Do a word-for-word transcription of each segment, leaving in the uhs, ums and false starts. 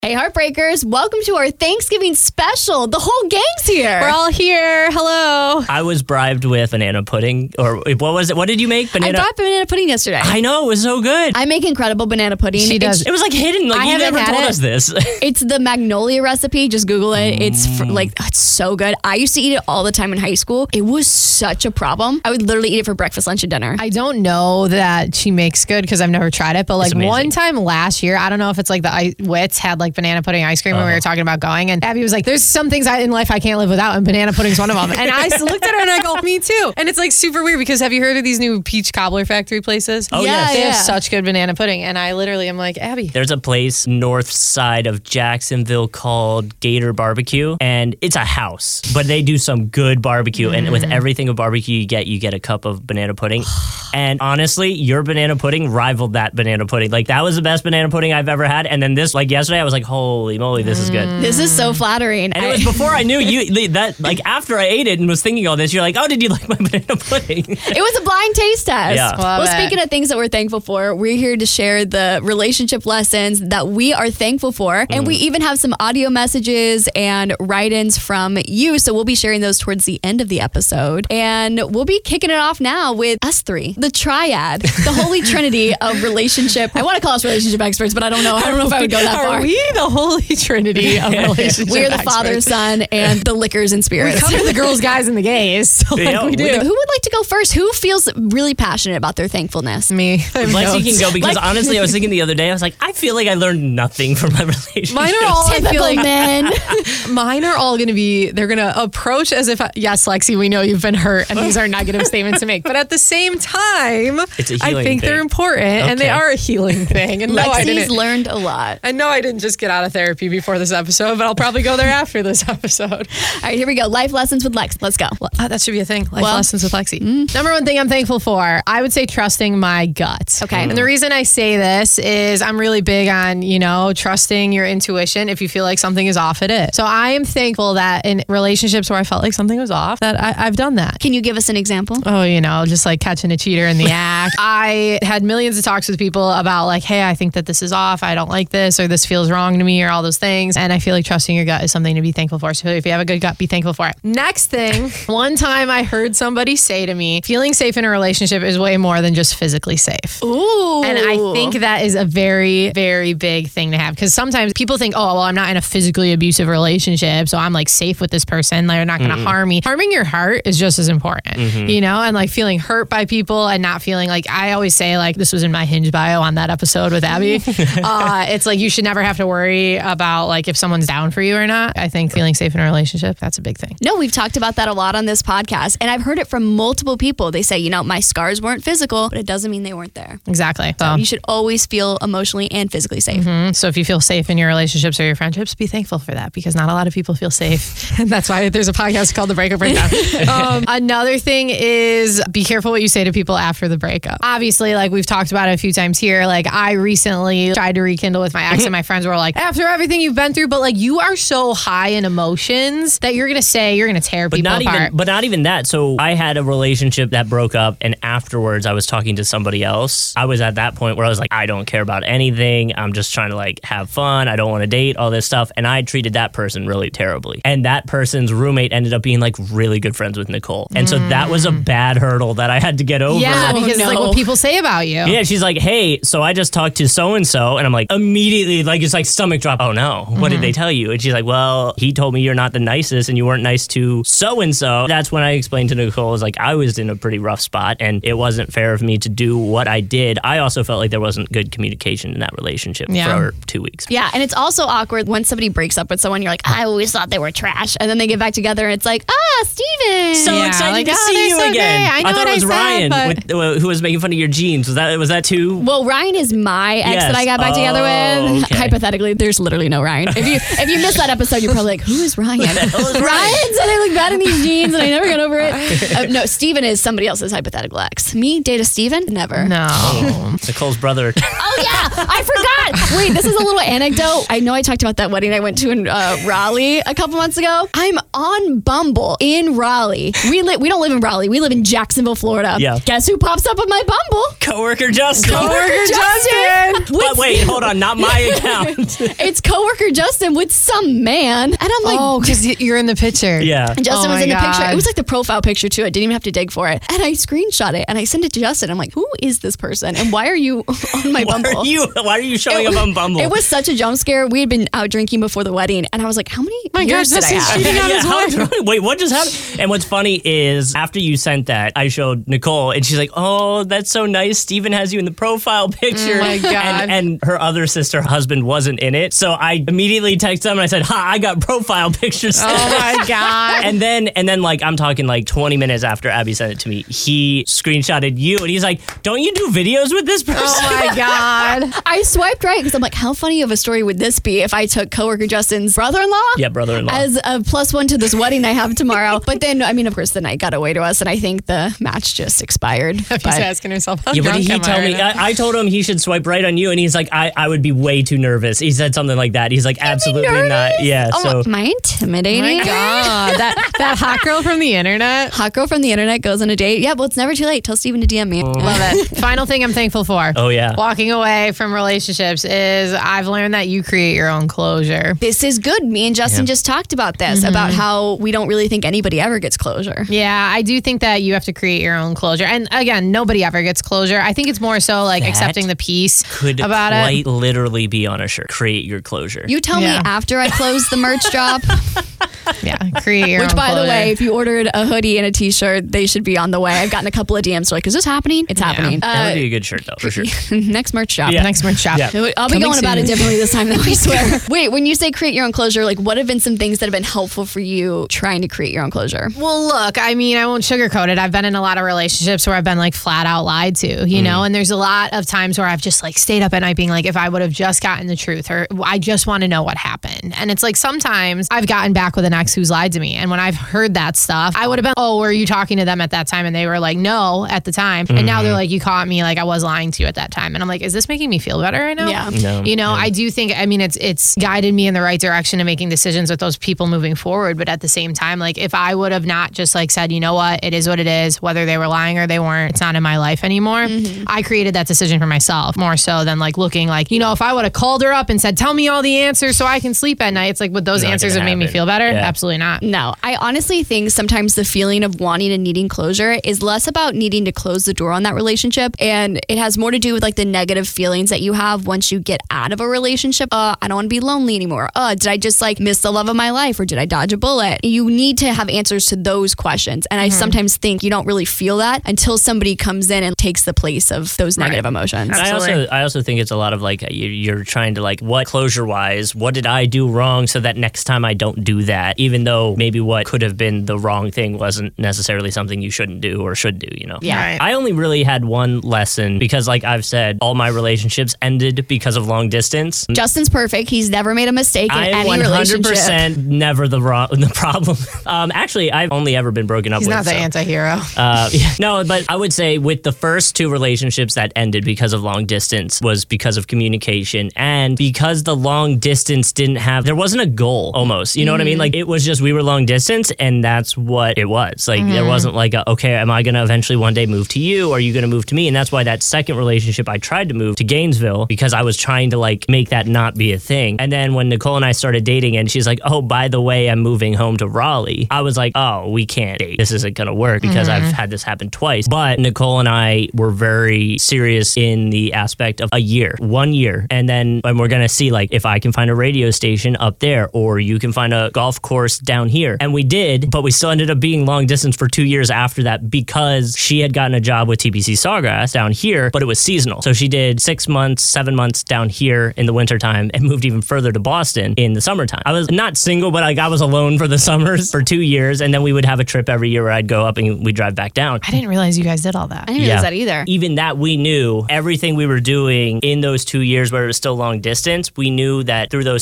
Hey, Heartbreakers, welcome to our Thanksgiving special. The whole gang's here. We're all here. Hello. I was bribed with banana pudding, or what was it? What did you make? Banana. I brought banana pudding yesterday. I know, it was so good. I make incredible banana pudding. She does. It was like hidden. Like I you haven't never had told it. us this. It's the Magnolia recipe. Just Google it. It's fr- like, it's so good. I used to eat it all the time in high school. It was such a problem. I would literally eat it for breakfast, lunch, and dinner. I don't know that she makes good because I've never tried it, but like one time last year, I don't know if it's like the I- Wits had like banana pudding ice cream uh-huh. when we were talking about going, and Abby was like, there's some things I, in life I can't live without, and banana pudding's one of them. And I looked at her and I go, me too. And it's like super weird because have you heard of these new peach cobbler factory places? Oh, yeah, yes. They yeah. have such good banana pudding, and I literally am like, Abby. There's a place north side of Jacksonville called Gator Barbecue, and it's a house, but they do some good barbecue, mm. and with everything of barbecue you get, you get a cup of banana pudding. And honestly, your banana pudding rivaled that banana pudding. Like, that was the best banana pudding I've ever had. And then this, like yesterday, I was like, holy moly, this is good. This is so flattering. And it was before I knew you, that, like, after I ate it and was thinking all this, you're like, oh, did you like my banana pudding? It was a blind taste test. Yeah. Love well, it. speaking of things that we're thankful for, we're here to share the relationship lessons that we are thankful for. And mm. we even have some audio messages and write-ins from you. So we'll be sharing those towards the end of the episode. And we'll be kicking it off now with us three, the triad, the holy trinity of relationship. I want to call us relationship experts, but I don't know. I don't know if I would go that Are far. Are we the holy trinity of relationship We are the experts? Father, Son, and the liquors and We spirits. cover the girls, guys, and the gays. So like Yeah, we do. we- Who would like to go first? Who feels really passionate about their thankfulness? Me. Lexi can go because Like- honestly, I was thinking the other day, I was like, I feel like I learned nothing from my relationship. Mine are all, I Typical feel like, men. mine are all going to be, they're going to approach as if, I, yes, Lexi, we know you've been hurt and these are negative statements to make. But at the same time, It's a I healing think thing. they're important and they Okay. are a healing thing. And no, I Lexi's didn't. learned a lot. I know I didn't just get out of therapy before this episode, but I'll probably go there after this episode. All right, here we go. Life lessons with Lex. Let's go. Well, uh, that should be a thing. Life Well- lessons with Lexi. Mm. Number one thing I'm thankful for, I would say trusting my gut. Okay. And the reason I say this is I'm really big on, you know, trusting your intuition. If you feel like something is off, it is. So I am thankful that in relationships where I felt like something was off, that I, I've done that. Can you give us an example? Oh, you know, just like catching a cheater in the act. I had millions of talks with people about like, hey, I think that this is off. I don't like this, or this feels wrong to me, or all those things. And I feel like trusting your gut is something to be thankful for. So if you have a good gut, be thankful for it. Next thing, one time I heard somebody say to me, feeling safe in a relationship is way more than just physically safe. Ooh. And I think that is a very, very big thing to have. Because sometimes people think, oh, well, I'm not in a physically abusive relationship, so I'm like safe with this person. They're not going to mm-hmm. harm me. Harming your heart is just as important, mm-hmm. you know? And like feeling hurt by people and not feeling like, I always say like, this was in my Hinge bio on that episode with Abby. uh, it's like, you should never have to worry about like if someone's down for you or not. I think feeling safe in a relationship, that's a big thing. No, we've talked about that a lot on this podcast. And I've heard it from multiple people. They say, you know, my scars weren't physical, but it doesn't mean they weren't there. Exactly. So So, you should always feel emotionally and physically safe. mm-hmm. so if you feel safe in your relationships or your friendships, be thankful for that because not a lot of people feel safe. And that's why there's a podcast called The Breakup Breakdown. um, another thing is be careful what you say to people after the breakup. Obviously, like we've talked about it a few times here, like I recently tried to rekindle with my ex and my friends were like, after everything you've been through, but like you are so high in emotions that you're going to say, you're going to tear But people not apart. even, but not even that. So I had a relationship that broke up, and afterwards I was talking to somebody else. I was at that point where I was like, I don't care about anything. I'm just trying to like have fun. I don't want to date, all this stuff. And I treated that person really terribly. And that person's roommate ended up being like really good friends with Nicole. And so that was a bad hurdle that I had to get over. yeah, because no. it's like what people say about you. Yeah, she's like, hey, so I just talked to so-and-so. And I'm like, immediately, like, it's like stomach drop. Oh, no. What mm-hmm. did they tell you? And she's like, well, he told me you're not the nicest and you weren't nice to so-and-so. That's when I explained to Nicole, I was like, I was in a pretty rough spot and it wasn't fair of me to do what I did. I also felt like there wasn't good communication in that relationship Yeah. for two weeks. Yeah, and it's also awkward when somebody breaks up with someone, you're like, I always thought they were trash. And then they get back together and it's like, ah, Steven. So Yeah, excited like, to oh, see they're you so again. great. I know thought what it was I said, Ryan but- with, uh, who was making fun of your jeans. Was that was that too? Well, Ryan is my ex Yes. that I got back together Oh, with. okay. Hypothetically, there's literally no Ryan. If you if you missed that episode, you're probably like, who is Ryan? Ryan said I look bad in these jeans and I never got over it. Uh, no, Steven is somebody else's hypothetical ex. Me, date a Steven? Never. No. Nicole's brother. Oh, yeah, I forgot. Wait, this is a little anecdote. I know I talked about that wedding I went to in uh, Raleigh a couple months ago. I'm on Bumble in Raleigh. We li- we don't live in Raleigh. We live in Jacksonville, Florida. Yeah. Guess who pops up on my Bumble? Coworker Justin. Coworker Justin. But wait, hold on, not my account. it's coworker Justin with some man. And I'm like, oh, because you're in the picture. Yeah. And Justin Oh was in my the picture. God. It was like the profile picture too. I didn't even have to dig for it. And I screenshot it and I sent it to Justin. I'm like, who is this person? And why are you on my Why Bumble? are you? Why are you showing It up on Bumble? It was such a jump scare. We had been out drinking before the wedding, and I was like, "How many My years gosh, did I Justin's have?" cheating on his how- wife. Wait, what just happened? And what's funny is after you sent that, I showed Nicole, and she's like, "Oh, that's so nice. Steven has you in the profile picture." Oh my God. And, and her other sister husband wasn't in it, so I immediately texted him and I said, "Ha, I got profile pictures." Oh my God. And then, and then, like I'm talking like twenty minutes after Abby sent it to me, he screenshotted you, and he's like, "Don't you do videos with this person?" Oh my God. I swiped right because I'm like, "How funny of a story would this be if I took coworker Justin's brother-in-law?" Yeah, brother-in-law. As a plus one to this wedding I have tomorrow. But then, I mean, of course, the night got away to us, and I think the match just expired. He's But asking himself, how Yeah, but drunk he am I told me, right now? I, I told him he should swipe right on you, and he's like, I, I would be way too nervous. He said something like that. He's like, absolutely not. nervous? Yeah, oh, so. am I Oh intimidating? my God. That, that hot girl from the internet. Hot girl from the internet goes on a date. Yeah, well, it's never too late. Tell Steven to D M me. Love it. Final thing I'm thankful for. Oh, yeah. Walking away from relationships is I've learned that you create your own closure. This is good. Me and Justin Yeah. just talked about this, Mm-hmm. about how we don't really think anybody ever gets closure. Yeah, I do think that you have to create your own closure. And again, nobody ever gets closure. I think it's more so like That accepting the peace Could about it. quite literally be on a shirt. Create your closure. You tell Yeah. me after I close the merch drop, Yeah, create your which own by the closure. way, if you ordered a hoodie and a t-shirt, they should be on the way. I've gotten a couple of D Ms like, is this happening? It's happening. that would Uh, be a good shirt, though, for sure. next merch drop. Yeah. Next merch shop. Yeah. I'll be Coming going about it soon. differently this time, though, I swear. Wait, when you say create your own closure, like what have been some things that have been helpful for you trying to create your own closure? Well, look, I mean, I won't sugarcoat it. I've been in a lot of relationships where I've been like flat out lied to, you know, and there's a lot of times where I've just like stayed up at night being like, if I would have just gotten the truth, or I just want to know what happened. And it's like sometimes I've gotten back with an ex who's lied to me. And when I've heard that stuff, I would have been, oh, were you talking to them at that time? And they were like, no, at the time. And now they're like, you caught me, like I was lying to you at that time. And I'm like, is this making me feel better right now? Yeah. No, You know, yeah. I do think, I mean, it's it's guided me in the right direction to making decisions with those people moving forward. But at the same time, like if I would have not just like said, you know what, it is what it is, whether they were lying or they weren't, it's not in my life anymore. I created that decision for myself more so than like looking like, you know, if I would have called her up and said, tell me all the answers so I can sleep at night, it's like, would those Not answers gonna have made me happen. feel better? Yeah. Absolutely not. No, I honestly think sometimes the feeling of wanting and needing closure is less about needing to close the door on that relationship. And it has more to do with like the negative feelings that you have once you get out of a relationship. Uh, I don't want to be lonely anymore. Uh, did I just like miss the love of my life, or did I dodge a bullet? You need to have answers to those questions. And I sometimes think you don't really feel that until somebody comes in and takes the place of those negative emotions. I also, Absolutely. I also think it's a lot of like you- you're trying to like, what closure wise, what did I do wrong so that next time I don't do that, even though maybe what could have been the wrong thing wasn't necessarily something you shouldn't do or should do, you know? Yeah. Right. I only really had one lesson because, like I've said, all my relationships ended because of long distance. Justin's perfect. He's never made a mistake in I am any one hundred relationship. percent never the wrong, the problem. Um, actually, I've only ever been broken up He's with. not the so- anti-hero. Uh, yeah, no, but I would say with the first two relationships that ended because of long distance was because of communication and because the long distance didn't have, there wasn't a goal almost. You know what I mean? Like it was just we were long distance and that's what it was. Like there wasn't like, a, okay, am I going to eventually one day move to you? Or are you going to move to me? And that's why that second relationship, I tried to move to Gainesville because I was trying to like make that not be a thing. And then when Nicole and I started dating and she's like, oh, by the way, I'm moving home to Raleigh, I was like, oh, we can't date. This isn't going to work because I've had this happen twice. But Nicole and I were very serious in the aspect of a year, one year. And then when we're going to see like if I can find a radio station up there or you can find a golf course down here. And we did, but we still ended up being long distance for two years after that because she had gotten a job with T P C Sawgrass down here, but it was seasonal. So she did six months, seven months down here in the wintertime and moved even further to Boston in the summertime. I was not single, but like I was alone for the summers for two years. And then we would have a trip every year where I'd go up and we'd drive back down. I didn't realize you guys did all that. I didn't realize that either. Even that we knew everything we were doing in those two years where it was still long distance, we knew that through those six months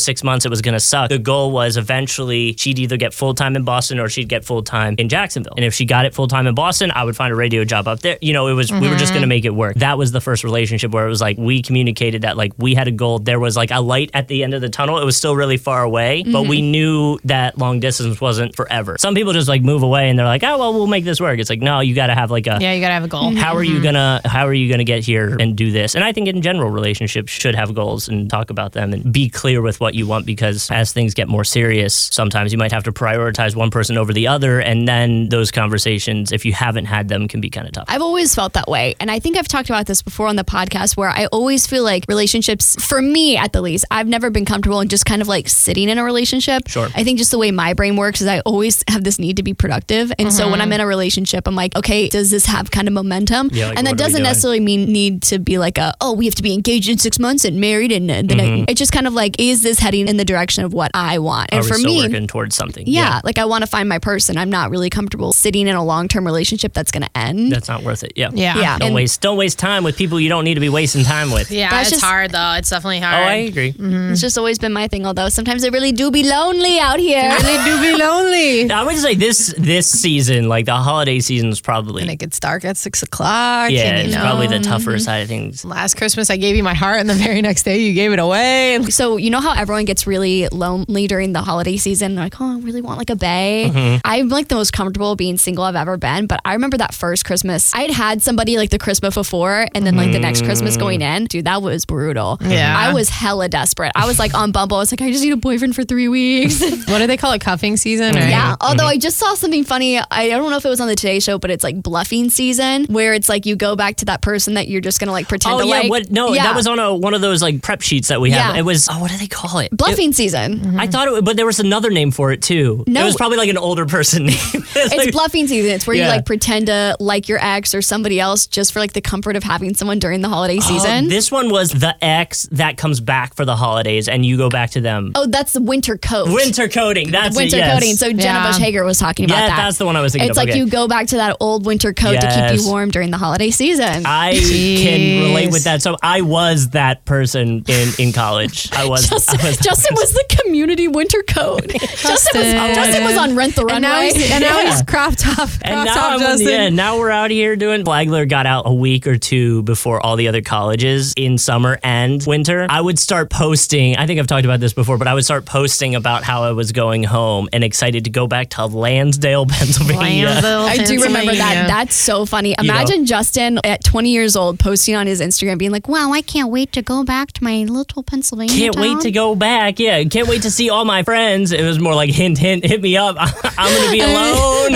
it was going to suck. The goal was eventually she'd either get full-time in Boston or she'd get full-time in Jacksonville. And if she got it full-time in Boston, I would find a radio job up there. You know, it was, mm-hmm. we were just going to make it work. That was the first relationship where it was like, we communicated that like we had a goal. There was like a light at the end of the tunnel. It was still really far away, mm-hmm. but we knew that long distance wasn't forever. Some people just like move away and they're like, oh, well, we'll make this work. It's like, no, you got to have like a, yeah, you got to have a goal. How are mm-hmm. you gonna, how are you gonna get here and do this? And I think in general, relationships should have goals and talk about them and be clear with what you want, because as things get more serious, sometimes you might have to prioritize one person over the other. And then those conversations, if you haven't had them, can be kind of tough. I've always felt that way. And I think I've talked about this before on the podcast, where I always feel like relationships, for me at the least, I've never been comfortable in just kind of like sitting in a relationship. Sure. I think just the way my brain works is I always have this need to be productive. And mm-hmm. so when I'm in a relationship, I'm like, okay, does this have kind of momentum? Yeah, like, and that doesn't necessarily mean need to be like a, oh, we have to be engaged in six months and married. And then mm-hmm. I, it's just kind of like, is this heading in the direction of what I want? And Are for we still me, working towards something? Yeah, yeah. like I want to find my person. I'm not really comfortable sitting in a long-term relationship that's going to end. That's not worth it. Yeah. Yeah. yeah. Don't and waste don't waste time with people you don't need to be wasting time with. Yeah, That's it's just, hard though. It's definitely hard. Oh, I agree. Mm-hmm. It's just always been my thing, although sometimes it really do be lonely out here. It really do be lonely. I would say this this season, like the holiday season, is probably And it gets dark at six o'clock. yeah, and, you it's know, probably the tougher side of things. Last Christmas, I gave you my heart, and the very next day, you gave it away. So you know how everyone gets really lonely during the holiday season? They're like, oh, I really want like a bae. Mm-hmm. I'm like the most comfortable being single I've ever been. But I remember that first Christmas, I'd had somebody like the Christmas before, and then like the next Christmas going in. Dude, that was brutal. Yeah. I was hella desperate. I was like on Bumble. I was like, I just need a boyfriend for three weeks. What do they call it? Cuffing season? Or? Yeah. Although I just saw something funny. I don't know if it was on the Today Show, but it's like bluffing season, where it's like you go back to that person that you're just gonna like pretend Oh to yeah, like. what? No, Yeah. that was on a one of those like prep sheets that we have. Yeah. It was oh, what do they call it? Bluffing It- season. I thought it, but there was another name for it too. No. It was probably like an older person name. It's like, bluffing season. It's where you Yeah. like pretend to like your ex or somebody else just for like the comfort of having someone during the holiday season. Oh, this one was the ex that comes back for the holidays, and you go back to them. Oh, that's the winter coat. Winter coating. That's winter it, yes. coating. So Jenna Yeah. Bush Hager was talking about Yeah, that. that's the one I was thinking It's of. like Okay. you go back to that old winter coat to keep Yes. you warm during the holiday season. I Jeez. can relate with that. So I was that person in, in college. I was. Justin, I was that Justin was the community winter coat. Justin was Justin. Justin was on Rent the And now Runway. he's, and now Yeah. he's crop top. Crop And now, top I'm, Justin. yeah, now we're out here doing. Flagler got out a week or two before all the other colleges in summer and winter. I would start posting. I think I've talked about this before, but I would start posting about how I was going home and excited to go back to Lansdale, Pennsylvania. Lansdale, I do remember that. Pennsylvania. That's so funny. You know. Imagine Justin at twenty years old posting on his Instagram being like, wow, I can't wait to go back to my little Pennsylvania Can't town. wait to go back. Yeah, can't wait to see all my friends. It was more like hint, hint, hit me up. I'm going to be alone.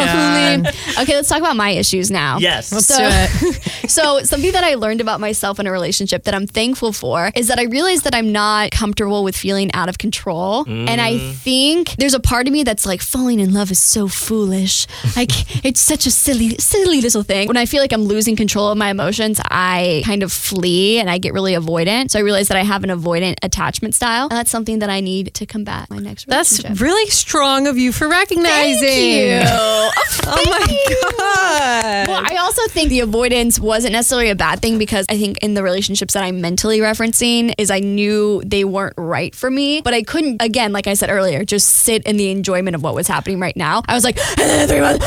God. Okay, let's talk about my issues now. Yes. Let's So- do it. So something that I learned about myself in a relationship that I'm thankful for is that I realized that I'm not comfortable with feeling out of control. Mm. And I think there's a part of me that's like, falling in love is so foolish. Like it's such a silly, silly little thing. When I feel like I'm losing control of my emotions, I kind of flee and I get really avoidant. So I realized that I have an avoidant attachment style. And that's something that I need to combat my next That's relationship. really strong of you for recognizing. Thank you. Oh my God. Well, I also think the avoidance wasn't necessarily a bad thing, because I think in the relationships that I'm mentally referencing is I knew they weren't right for me, but I couldn't, again, like I said earlier, just sit in the enjoyment of what was happening right now. I was like, three months.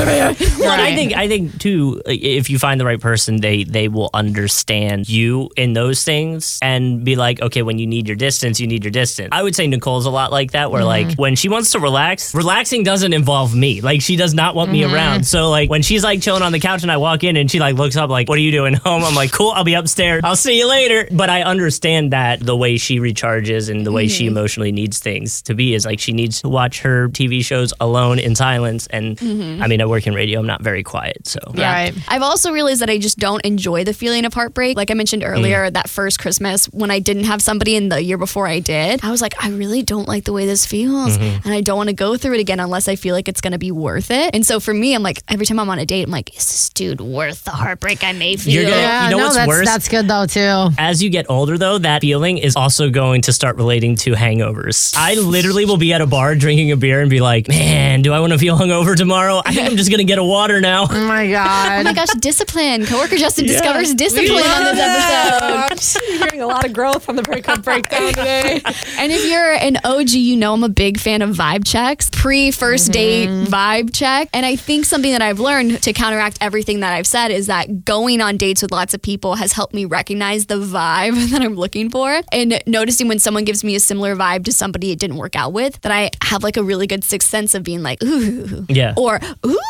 Well, and I Right. think I think too, if you find the right person, they they will understand you in those things and be like, okay, when you need your distance, you need your distance. I would say Nicole's a lot like that, where Mm-hmm. like when she wants to relax, relaxing doesn't involve me. Like she does not want Mm-hmm. me around. So like when she's like chilling on the couch and I walk in and she like looks up like, what are you doing home? I'm like, cool, I'll be upstairs. I'll see you later. But I understand that the way she recharges and the way she emotionally needs things to be is like she needs to watch her T V shows alone in silence. And I mean, I work in radio. I'm not very quiet. So Yeah. Right. I've also realized that I just don't enjoy the feeling of heartbreak. Like I mentioned earlier, that first Christmas when I didn't have somebody in the year before I did, I was like, I really don't like the way this feels. And I don't want to go through it again unless I feel like it's going to be worth it. And so for me, I'm like, every time I'm on a date, I'm like, is this dude worth the heartbreak I may feel? You're gonna- Yeah, You know no, what's that's, worse? that's good though too. as you get older, though, that feeling is also going to start relating to hangovers. I literally will be at a bar drinking a beer and be like, man, do I want to feel hungover tomorrow? I think I'm just going to get a water now. Oh my Oh God. my gosh, discipline. Coworker Justin Yeah. discovers discipline on this episode. You're hearing a lot of growth on the breakup breakdown today. And if you're an O G, you know I'm a big fan of vibe checks, pre-first date vibe check. And I think something that I've learned to counteract everything that I've said is that going on dates with lots of people has helped me recognize the vibe that I'm looking for, and noticing when someone gives me a similar vibe to somebody it didn't work out with, that I have like a really good sixth sense of being like, ooh, yeah, or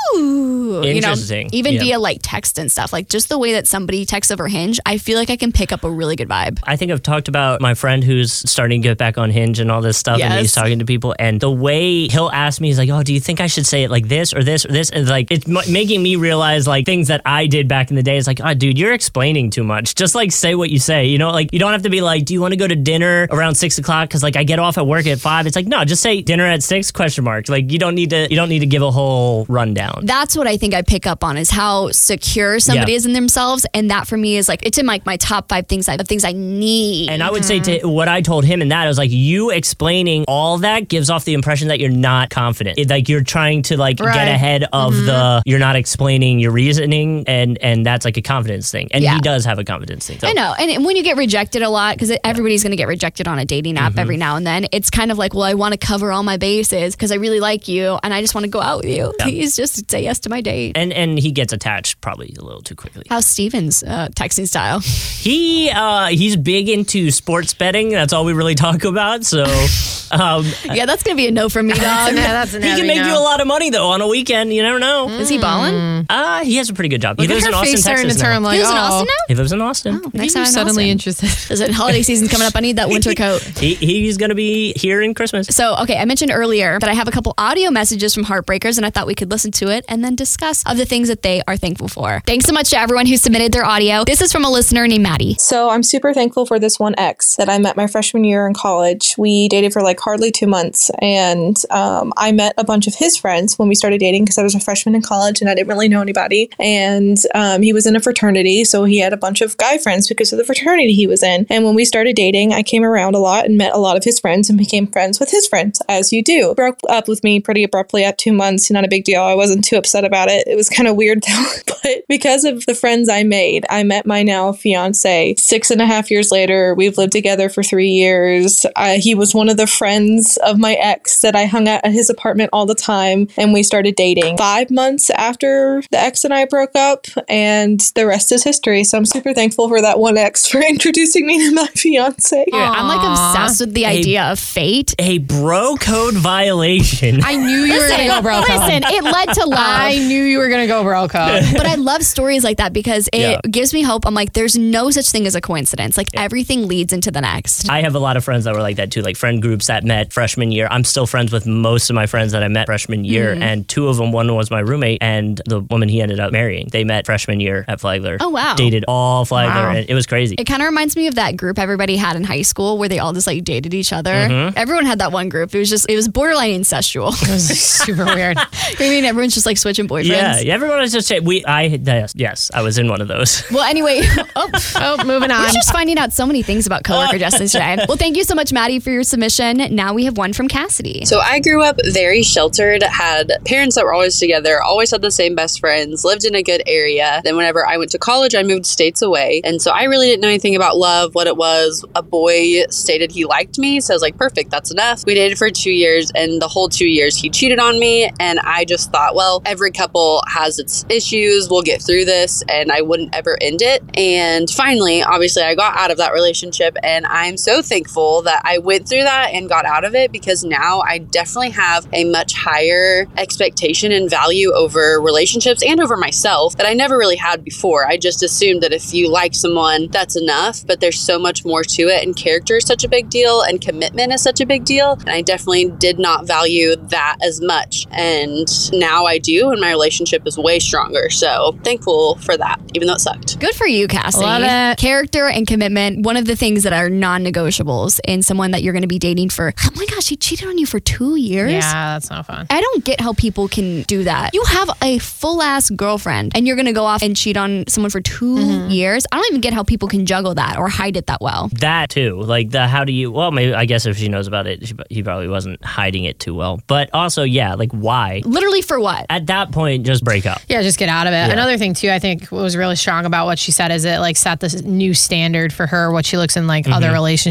ooh, you know, Interesting. even Yeah. via like text and stuff, like just the way that somebody texts over Hinge, I feel like I can pick up a really good vibe. I think I've talked about my friend who's starting to get back on Hinge and all this stuff, and he's Yes. talking to people, and the way he'll ask me, he's like, oh, do you think I should say it like this or this or this? And like, it's m- making me realize like things that I did back in the day. It's like, oh, dude, you're explaining too much. Just like say what you say, you know, like you don't have to be like, do you want to go to dinner around six o'clock? Cause like I get off at work at five. It's like, no, just say dinner at six question mark. Like you don't need to, you don't need to give a whole rundown. That's what I think I pick up on, is how secure somebody Yeah. is in themselves. And that for me is like, it's in like my top five things I, of things I need. And I would say to what I told him in that, I was like, you explaining all that gives off the impression that you're not confident. It, like you're trying to like Right. get ahead of the, you're not explaining your reasoning, and and that's like a confidence thing. And Yeah. he does have a confidence thing. So. I know. And when you get rejected a lot, because everybody's going to get rejected on a dating app every now and then, it's kind of like, well, I want to cover all my bases because I really like you and I just want to go out with you. Please just say yes to my date. And and he gets attached probably a little too quickly. How's Steven's uh, texting style? He uh, he's big into sports betting. That's all we really talk about. So um, Yeah, that's going to be a no from me, dog. Yeah, that's an he can heavy make no. you a lot of money though on a weekend. You never know. Is he balling? Uh, he has a pretty good job. He Look lives at in her Austin, face starting Texas to turn now. like, He lives in oh, Austin now? He lives in Austin. Next Maybe time you're in suddenly Austin. interested. Is it holiday season coming up? I need that winter coat. He, he's going to be here in Christmas. So, okay, I mentioned earlier that I have a couple audio messages from Heartbreakers, and I thought we could listen to it and then discuss of the things that they are thankful for. Thanks so much to everyone who submitted their audio. This is from a listener named Maddie. So I'm super thankful for this one ex that I met my freshman year in college. We dated for like hardly two months, and um, I met a bunch of his friends when we started dating because I was a freshman in college and I didn't really know anybody. And um, he was in a fraternity, so he had a bunch of guy friends because of the fraternity he was in. And when we started dating, I came around a lot and met a lot of his friends and became friends with his friends, as you do. Broke up with me pretty abruptly at two months. Not a big deal. I wasn't too upset about it. It was kind of weird though. But because of the friends I made, I met my now fiance six and a half years later. We've lived together for three years. Uh, he was one of the friends of my ex that I hung out at his apartment all the time, and we started dating five months after the ex and I broke up, and the rest is history. So I'm super thankful for that one ex for introducing me to my fiance. Dude, I'm like obsessed with the idea of fate. A bro code violation. I knew you were going to go bro code. Listen, it led to love. I knew you were going to go bro code. But I love stories like that because it Yeah. gives me hope. I'm like, there's no such thing as a coincidence. Like everything leads into the next. I have a lot of friends that were like that too, like friend groups that met freshman year. I'm still friends with most of my friends that I met freshman year, Mm-hmm. and two of them, one was my roommate and the woman he ended up marrying. They met freshman year at Flagler. Oh, wow. Dated all Flagler, Wow. and it was crazy. It kind of reminds me of that group everybody had in high school where they all just like dated each other. Mm-hmm. Everyone had that one group. It was just, it was borderline incestual. It was super weird. I mean, everyone's just like switching boyfriends. Yeah, yeah, everyone was just saying, we, I, yes, yes, I was in one of those. Well, anyway, oh, Oh, moving on. we're just finding out so many things about coworker Justin today. Well, thank you so much, Maddie, for your submission. Now we have one from Cassidy. So I grew up very sheltered, had parents that were always together, always had the same best friends, lived in a good area. Then whenever I went to college, I moved states away. And so I really didn't know anything about love, what it was. A boy stated he liked me. So I was like, perfect, that's enough. We dated for two years and the whole two years he cheated on me. And I just thought, well, every couple has its issues. We'll get through this and I wouldn't ever end it. And finally, obviously I got out of that relationship and I'm so thankful that I went through that and got out of it because now I definitely have a much higher expectation and value over relationships and over myself that I never really had before. I just assumed that if you like someone, that's enough, but there's so much more to it, and character is such a big deal and commitment is such a big deal. And I definitely did not value that as much. And now I do, and my relationship is way stronger. So thankful for that, even though it sucked. Good for you, Cassie. Love it. Character and commitment, one of the things that are non-negotiables in someone that you're going to be dating for, oh my gosh, he cheated on you for two years? Yeah, that's not fun. I don't get how people can do that. You have a full-ass girlfriend and you're going to go off and cheat on someone for two Mm-hmm. years? I don't even get how people can juggle that or hide it that well. That too, like the how do you? Well, maybe I guess if she knows about it, she, he probably wasn't hiding it too well. But also, yeah, like why? Literally for what? At that point, just break up. Yeah, just get out of it. Another thing too, I think what was really strong about what she said is it like set this new standard for her, what she looks in like other relationships. You know,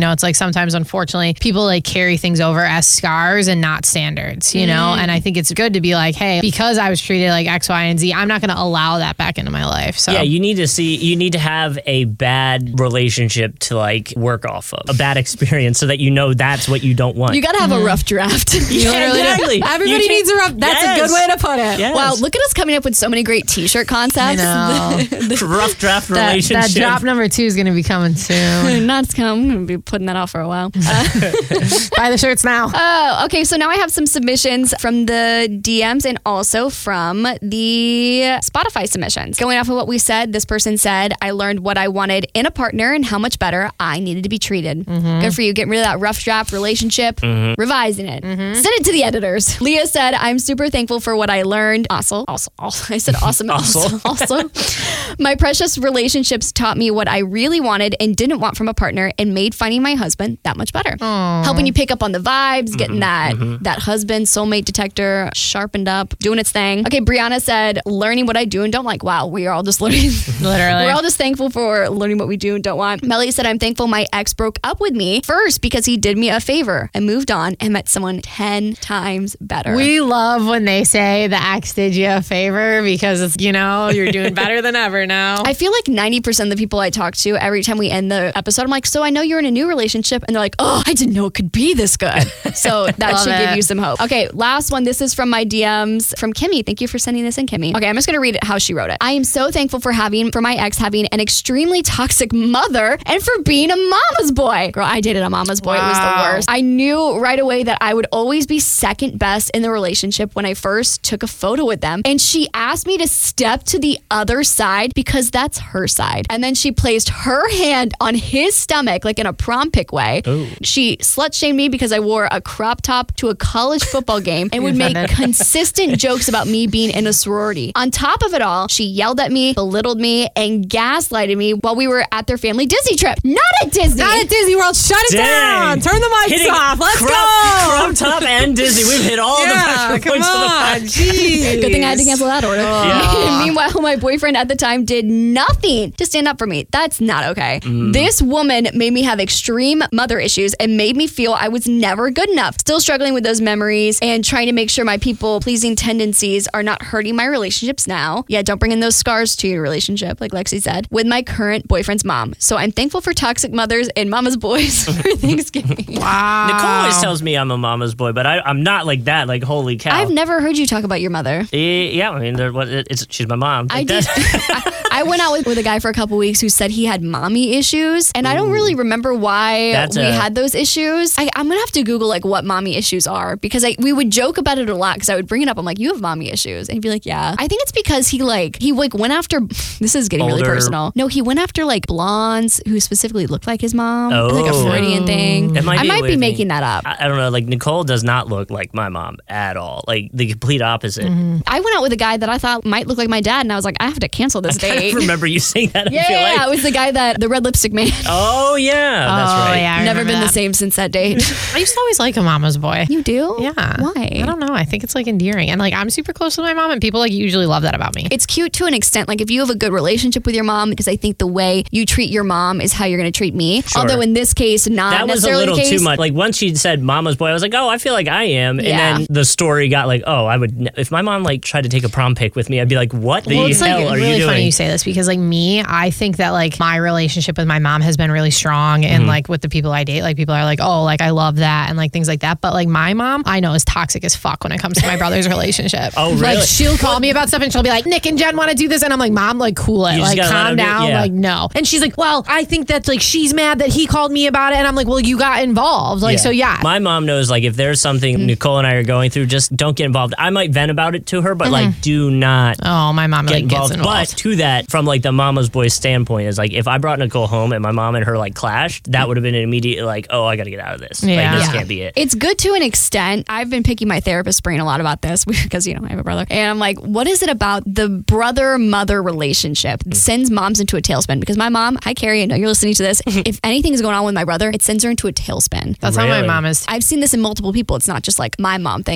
know, it's like sometimes, unfortunately, people like carry things over as scars and not standards, you know? And I think it's good to be like, hey, because I was treated like X, Y, and Z, I'm not going to allow that back into my life. So yeah, you need to see, you need to have a bad relationship to like work off of, a bad experience so that you know that's what you don't want. You got to have a rough draft. yeah, exactly. Everybody You needs a rough, that's yes. a good way to put it. Yes. Wow, look at us coming up with so many great t-shirt concepts. I know. rough draft that, relationship. that drop number two is going to be coming soon. Not to come. I'm going to be putting that off for a while. Uh, Buy the shirts now. Oh, okay. So now I have some submissions from the D Ms and also from the Spotify submissions. Going off of what we said, this person said, I learned what I wanted in a partner and how much better I needed to be treated. Mm-hmm. Good for you. Getting rid of that rough draft relationship, mm-hmm. revising it. Mm-hmm. Send it to the editors. Leah said, I'm super thankful for what I learned. Also, also, also I said awesome. also, also. My precious relationships taught me what I really wanted and didn't want from a partner and made finding my husband that much better. Aww. Helping you pick up on the vibes, getting mm-hmm. that mm-hmm. that husband soulmate detector sharpened up, doing its thing. Okay, Brianna said, learning what I do and don't like. Wow, we are all just learning. Literally. We're all just thankful for learning what we do and don't want. Melly said, I'm thankful my ex broke up with me first because he did me a favor. I moved on and met someone ten times better. We love when they say the ex did you a favor because it's, you know, you're doing better than ever now. I feel like ninety percent of the people I talk to, every time we end the episode, I'm like, so I know you're in a new relationship. And they're like, oh, I didn't know it could be this good. So that should it. give you some hope. Okay, last one. This is from my D Ms from Kimmy. Thank you for sending this in, Kimmy. Okay, I'm just going to read it how she wrote it. I am so thankful for having, for my ex having an extremely toxic mother and for being a mama's boy. Girl, I dated a mama's boy. Wow. It was the worst. I knew right away that I would always be second best in the relationship when I first took a photo with them. And she asked me to step to the other side because that's her side. And then she placed her hand on his stomach, like in a prom pic way. Ooh. She slut shamed me because I wore a crop top to a college football game and would make consistent jokes about me being in a sorority. On top of it all, she yelled at me, belittled me, and gaslighted me while we were at their family Disney trip. Not at Disney. Not at Disney World. Shut it Dang. down. Turn the mics Hitting off. Let's crop, go. Crop top and Disney. We've hit all yeah, the come points on. of the Jeez. Good thing I had to cancel that order. Yeah. Meanwhile, my boyfriend at the time did nothing to stand up for me. That's not okay. Mm. This woman made me have extreme mother issues and made me feel I was never good enough. Still struggling with those memories and trying to make sure my people-pleasing tendencies are not hurting my relationships now. Yeah, don't bring in those scars to your relationship, like Lexi said, with my current boyfriend's mom. So I'm thankful for toxic mothers and mama's boys for Thanksgiving. Wow. Nicole always tells me I'm a mama's boy, but I, I'm not like that. Like, holy cow. I've never heard you talk about your mother. Yeah, I mean, there- what- it's, she's my mom. I Like, did. that's- I went out with, with a guy for a couple weeks who said he had mommy issues, and I don't really remember why That's we a- had those issues. I, I'm gonna have to Google like what mommy issues are because I we would joke about it a lot because I would bring it up. I'm like, you have mommy issues, and he'd be like, yeah. I think it's because he like he like went after. This is getting really Older- personal. No, he went after like blondes who specifically looked like his mom. It's like a Oh. Freudian thing. It might I be a might be weird making thing. that up. I, I don't know. Like, Nicole does not look like my mom at all. Like, the complete opposite. I went out with a guy that I thought might look like my dad, and I was like, I have to cancel this I date. remember you saying that. I Yeah, feel yeah, like. yeah, it was the guy that the red lipstick man. Oh, yeah. That's Oh, right. yeah. I Never remember been that. the same since that date. I used to always like a mama's boy. You do? Yeah. Why? I don't know. I think it's like endearing. And like I'm super close with my mom and people like usually love that about me. It's cute to an extent. Like if you have a good relationship with your mom, because I think the way you treat your mom is how you're going to treat me. Sure. Although in this case, not That was a necessarily little the case. too much. Like, once she said mama's boy, I was like, oh, I feel like I am. Yeah. And then the story got like, oh, I would, ne- if my mom like tried to take a prom pic with me, I'd be like, what the Well, it's hell like are really you doing? funny you say this because like me, I think that like my relationship with my mom has been really strong and Mm-hmm. like with the people I date, like people are like, oh, like I love that and like things like that. But like my mom, I know is toxic as fuck when it comes to my brother's relationship. Oh, really? Like she'll call me about stuff and she'll be like, Nick and Jen want to do this, and I'm like, Mom, like cool it, You just like gotta let calm them do- down, yeah. like no. And she's like, well, I think that's like she's mad that he called me about it, and I'm like, well, you got involved, like so yeah. My mom knows, like, if there's something Mm-hmm. Nicole and I are going through, just don't get involved. I might vent about it to her, but like, do not oh, my mom get like involved. gets involved. But to that, from like the mama's boy standpoint, is like, if I brought Nicole home and my mom and her like clashed, that would have been an immediate like, oh, I got to get out of this. Yeah. Like, this Yeah. can't be it. It's good to an extent. I've been picking my therapist's brain a lot about this because, you know, I have a brother. And I'm like, what is it about the brother-mother relationship that sends moms into a tailspin? Because my mom, hi, Carrie, I know you're listening to this. If anything is going on with my brother, it sends her into a tailspin. That's how Really? my mom is. I've seen this in multiple people. It's not just like my mom thing. It's like in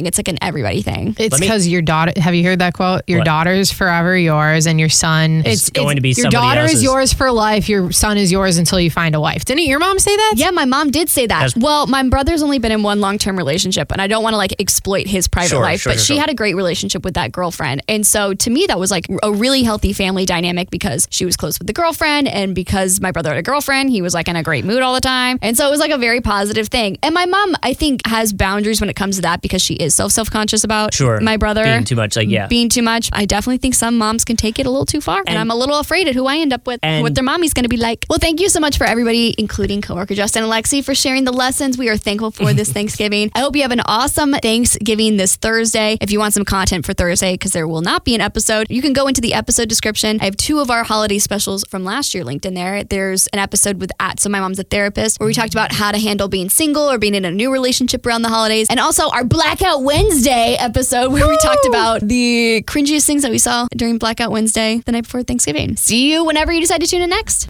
everybody thing. It's Let me- because your daughter, have you heard that quote? Your What? daughter is forever yours and your son It's going to be your somebody daughter else's. is yours for life. Your son is yours until you find a wife. Didn't your mom say that? Yeah, my mom did say that. That's- well, my brother's only been in one long-term relationship, and I don't want to like exploit his private Sure, life, sure, but sure, she sure. had a great relationship with that girlfriend. And so to me, that was like a really healthy family dynamic because she was close with the girlfriend, and because my brother had a girlfriend, he was like in a great mood all the time. And so it was like a very positive thing. And my mom, I think, has boundaries when it comes to that because she is so self-conscious about Sure. my brother Being too much, like, yeah. being too much. I definitely think some moms can take it a little too far, and, And- I'm a little afraid at who I end up with, And- what their mommy's going to be like. Well, thank you so much for everybody, including coworker Justin and Lexi, for sharing the lessons we are thankful for this Thanksgiving. I hope you have an awesome Thanksgiving this Thursday. If you want some content for Thursday, because there will not be an episode, you can go into the episode description. I have two of our holiday specials from last year linked in there. There's an episode with at So My Mom's a Therapist, where we talked about how to handle being single or being in a new relationship around the holidays. And also our Blackout Wednesday episode, where we talked about the cringiest things that we saw during Blackout Wednesday the night before Thanksgiving. See you whenever you decide to tune in next.